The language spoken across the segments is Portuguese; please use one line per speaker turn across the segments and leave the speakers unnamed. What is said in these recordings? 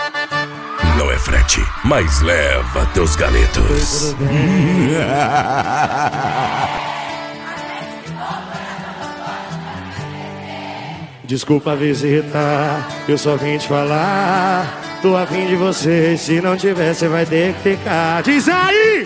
Não é frete, mas leva teus galetos.
Desculpa a visita, eu só vim te falar. Tô afim de você, se não tiver, cê vai ter que ficar. Diz aí!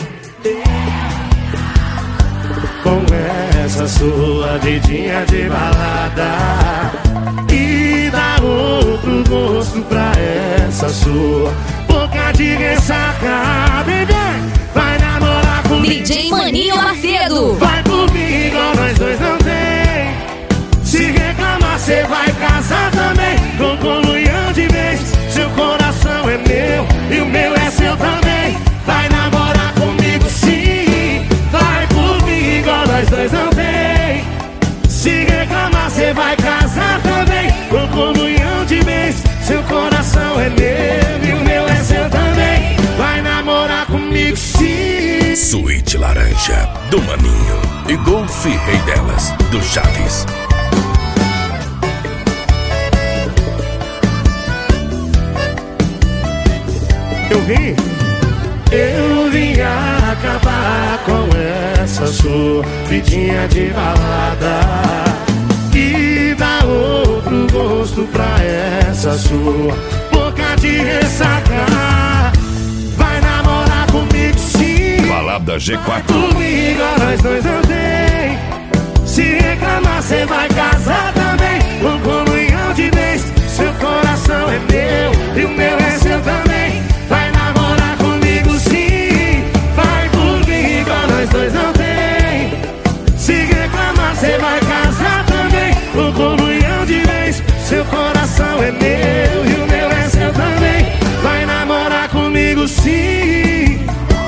Com essa sua vidinha de balada e dá outro gosto pra essa sua boca de ressaca. Bebê, vai namorar comigo.
DJ Maninho Macedo.
Vai comigo, nós dois não tem. Se reclamar, cê vai casar também. Com comunhão de vez. Seu coração é meu e o meu é seu também. Vai namorar comigo sim. Vai comigo, nós dois não tem. Se reclamar, cê vai casar também. Com comunhão de vez. Seu coração é meu e o meu é seu também. Vai namorar comigo sim.
Suíte Laranja, do Maninho. E Golfe Rei Delas, do Chaves.
Eu vim acabar com essa sua vidinha de balada e dar outro gosto pra essa sua boca de ressaca. Vai namorar comigo sim.
Balada G4.
Comigo nós dois não tem. Se reclamar cê vai casar também. Com comunhão de vez. Seu coração é meu e o meu é seu também. Vai namorar comigo sim. Vai comigo, nós dois não tem. Se reclamar cê vai casar também. Com comunhão de vez. Seu coração é meu e o meu é seu também. Vai namorar comigo sim.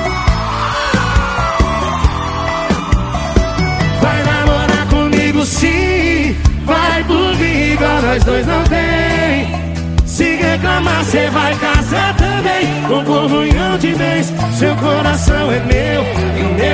Vai namorar comigo sim. Vai comigo, nós dois não tem. Se reclamar, cê vai casar também. Com comunhão de vez. Seu coração é meu e o meu